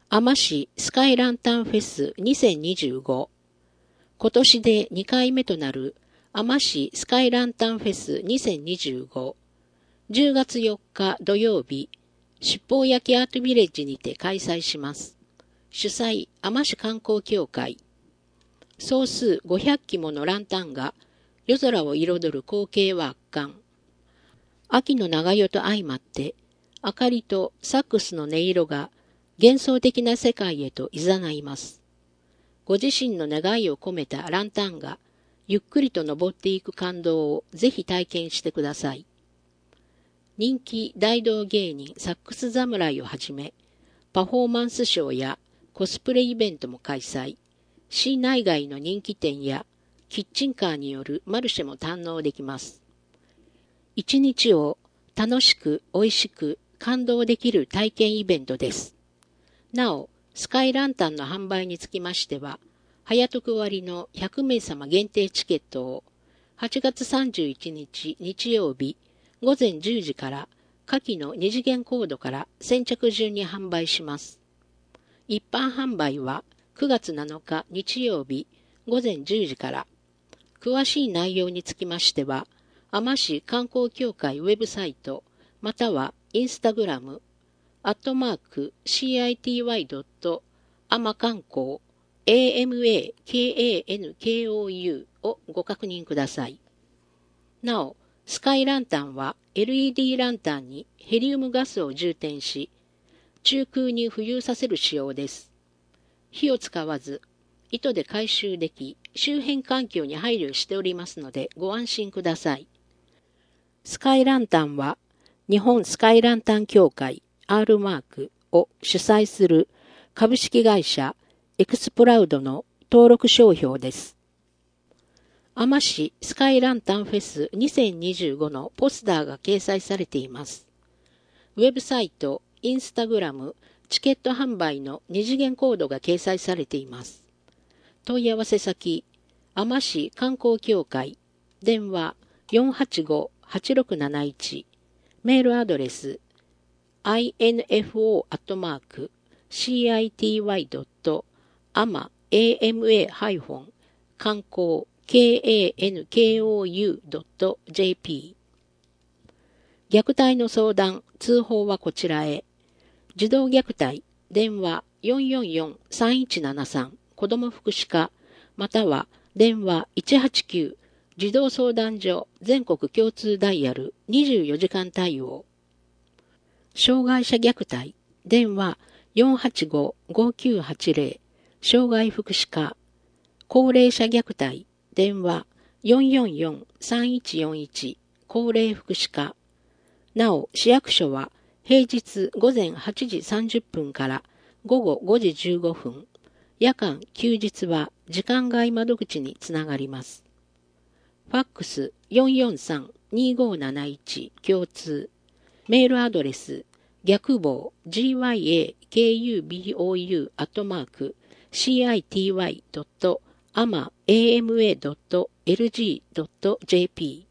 海士市スカイランタンフェス2025。今年で2回目となる海士市スカイランタンフェス2025。10月4日土曜日、七宝焼アートビレッジにて開催します。主催、海士観光協会。総数500基ものランタンが夜空を彩る光景は圧巻。秋の長夜と相まって、明かりとサックスの音色が幻想的な世界へと誘います。ご自身の願いを込めたランタンがゆっくりと登っていく感動をぜひ体験してください。人気大道芸人サックス侍をはじめ、パフォーマンスショーやコスプレイベントも開催。市内外の人気店やキッチンカーによるマルシェも堪能できます。一日を楽しく美味しく感動できる体験イベントです。なお、スカイランタンの販売につきましては、早得割の100名様限定チケットを8月31日日曜日午前10時から下記の2次元コードから先着順に販売します。一般販売は9月7日日曜日午前10時から。詳しい内容につきましては、海士観光協会ウェブサイト、またはインスタグラム、@city.ama 観光、AMAKANKOU をご確認ください。なお、スカイランタンは LED ランタンにヘリウムガスを充填し、中空に浮遊させる仕様です。火を使わず、糸で回収でき、周辺環境に配慮しておりますのでご安心ください。スカイランタンは、日本スカイランタン協会 R マークを主催する株式会社エクスプラウドの登録商標です。海士スカイランタンフェス2025のポスターが掲載されています。ウェブサイト、インスタグラム、チケット販売の2次元コードが掲載されています。問い合わせ先、海士観光協会、電話 485-8671、メールアドレス、info@city.ama-観光kankou.jp。 虐待の相談、通報はこちらへ。児童虐待、電話 444-3173 子ども福祉課、または電話189児童相談所全国共通ダイヤル24時間対応。障害者虐待、電話 485-5980 障害福祉課。高齢者虐待、電話 444-3141 高齢福祉課。なお、市役所は平日午前8時30分から午後5時15分、夜間、休日は時間外窓口につながります。ファックス 443-2571 共通。メールアドレス、逆棒 gyakubou@city.ama.ama.lg.jp